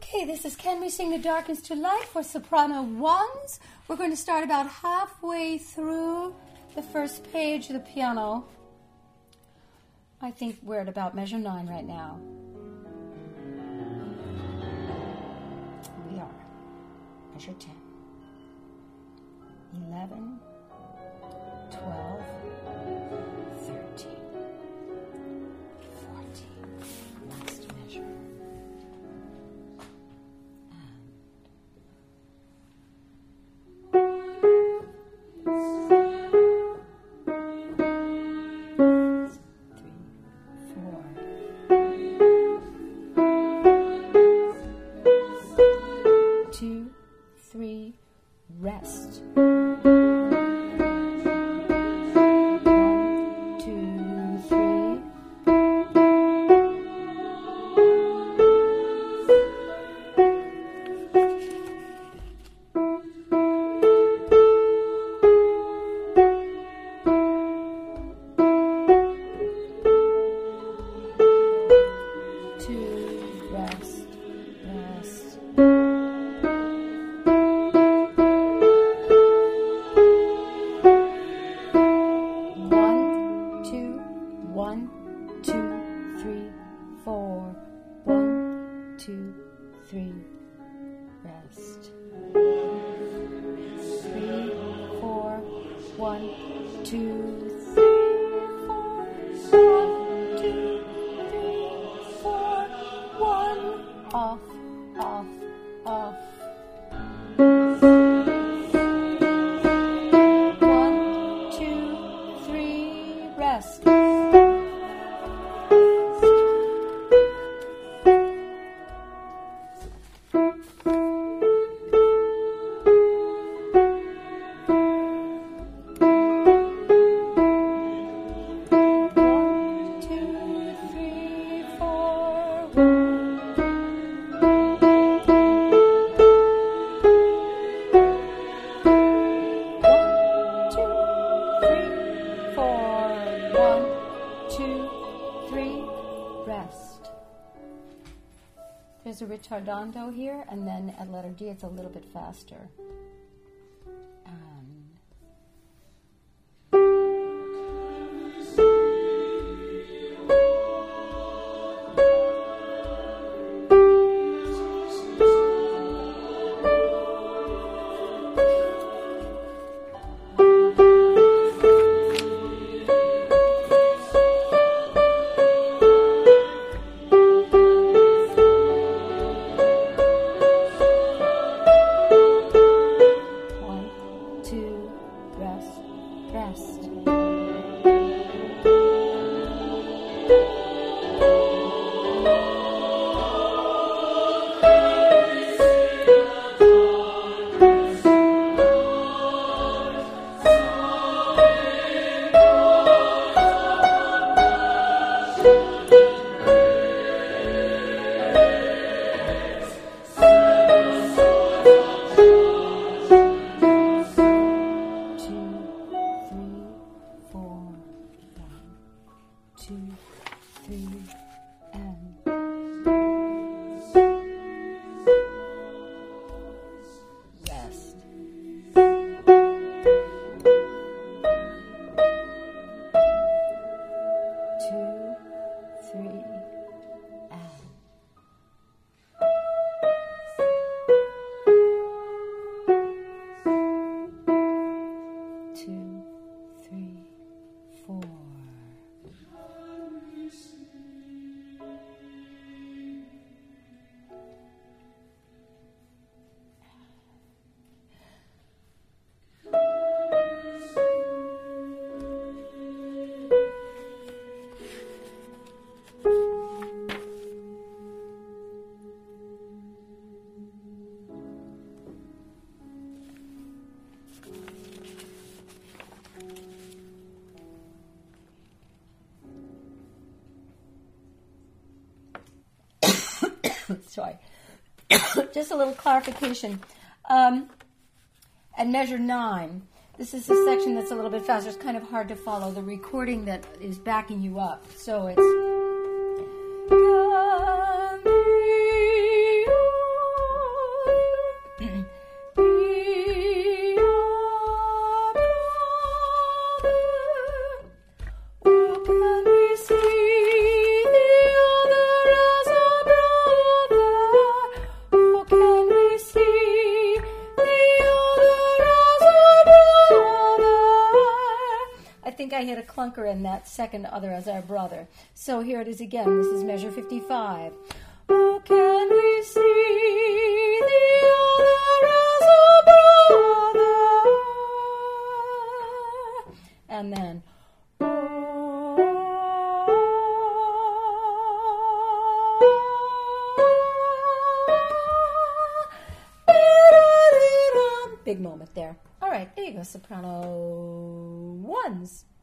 Okay, this is Can We Sing the Darkness to Light for soprano ones. We're going to start about halfway through the first page of the piano. I think we're at about measure 9 right now. We are. Measure 10. 11, 12, 13, 14. Last measure. Rest. 1, 2, 3. 2, rest, rest. 1, 2, 3, 4. 1, 2, 3, rest. 3, 4. 1, 2, 3, 4. 1, 2, 3, 4. 1. Off, off, off. 1, 2, 3, rest. Rest. There's a ritardando here, and then at letter D it's a little bit faster. Sorry. Just a little clarification. At measure 9, this is a section that's a little bit faster. It's kind of hard to follow the recording that is backing you up. So it's... hit a clunker in that second other as our brother. So here it is again. This is measure 55. Oh, can we see the other as a brother? And then, big moment there. All right, there you go, soprano ones.